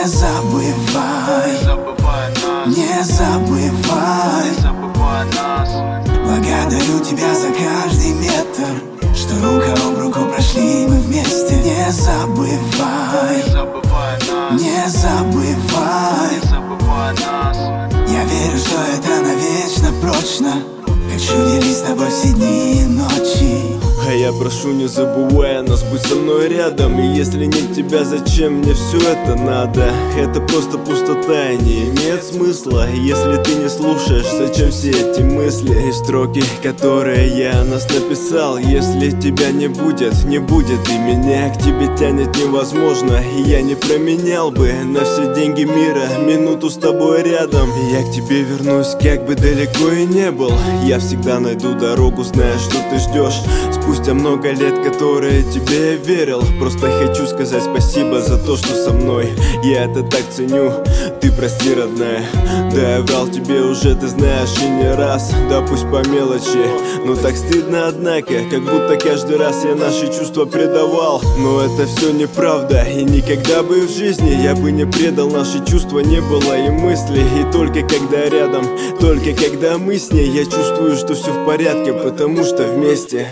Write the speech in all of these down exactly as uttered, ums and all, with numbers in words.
Не забывай, не забывай, благодарю тебя за каждый метр, что рука об руку прошли мы вместе. Не забывай, не забывай, я верю, что это навечно прочно. Хочу делить с тобой все дни и ночи. А я прошу, не забывай нас, будь со мной рядом. И если нет тебя, зачем мне все это надо? Это просто пустота и не имеет смысла. Если ты не слушаешь, зачем все эти мысли и строки, которые я о нас написал? Если тебя не будет, не будет и меня. К тебе тянет невозможно, и я не променял бы на все деньги мира минуту с тобой рядом. Я к тебе вернусь, как бы далеко и не был. Я всегда найду дорогу, зная, что ты ждешь. Спустя много лет, которые тебе я верил. Просто хочу сказать спасибо за то, что со мной. Я это так ценю, ты прости, родная. Да, я врал тебе уже, ты знаешь, и не раз. Да пусть по мелочи, но так стыдно, однако. Как будто каждый раз я наши чувства предавал. Но это все неправда, и никогда бы в жизни я бы не предал. Наши чувства не было и мысли. И только когда рядом, только когда мы с ней, я чувствую, что все в порядке, потому что вместе.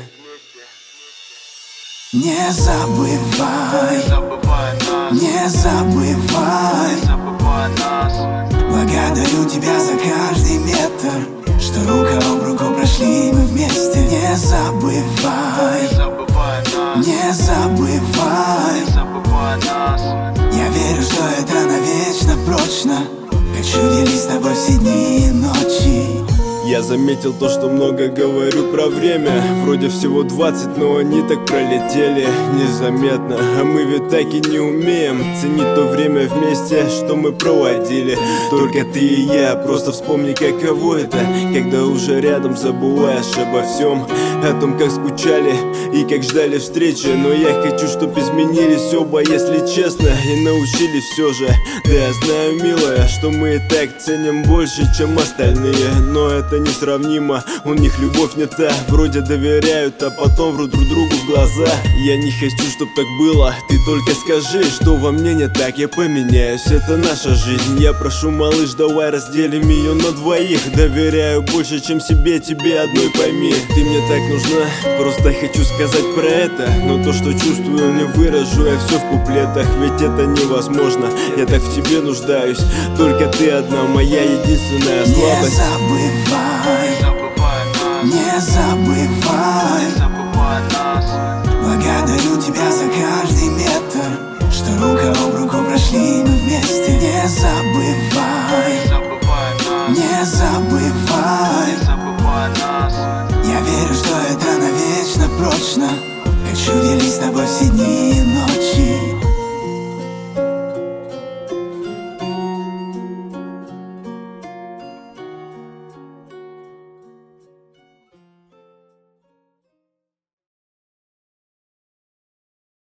Не забывай, не забывай, благодарю тебя за каждый метр, что рука об руку прошли мы вместе. Не забывай, не забывай, я верю, что это навечно прочно. Хочу делить с тобой все дни и ночи. Я заметил то, что много говорю про время. Вроде всего двадцать, но они так пролетели незаметно. А мы ведь так и не умеем ценить то время вместе, что мы проводили. Только ты и я, просто вспомни, каково это, когда уже рядом забываешь обо всем. О том, как скучали и как ждали встречи. Но я хочу, чтоб изменились оба, если честно, и научились все же. Да я знаю, милая, что мы и так ценим больше, чем остальные. Но это несравнимо, у них любовь не та. Вроде доверяют, а потом врут друг другу в глаза. Я не хочу, чтоб так было, ты только скажи, что во мне не так. Я поменяюсь, это наша жизнь. Я прошу, малыш, давай разделим ее на двоих. Доверяю больше, чем себе, тебе одной пойми. Ты мне так нужна, просто хочу сказать про это. Но то, что чувствую, не выражу я все в куплетах. Ведь это невозможно, я так в тебе нуждаюсь. Только ты одна, моя единственная слабость. Не забывай, не забывай,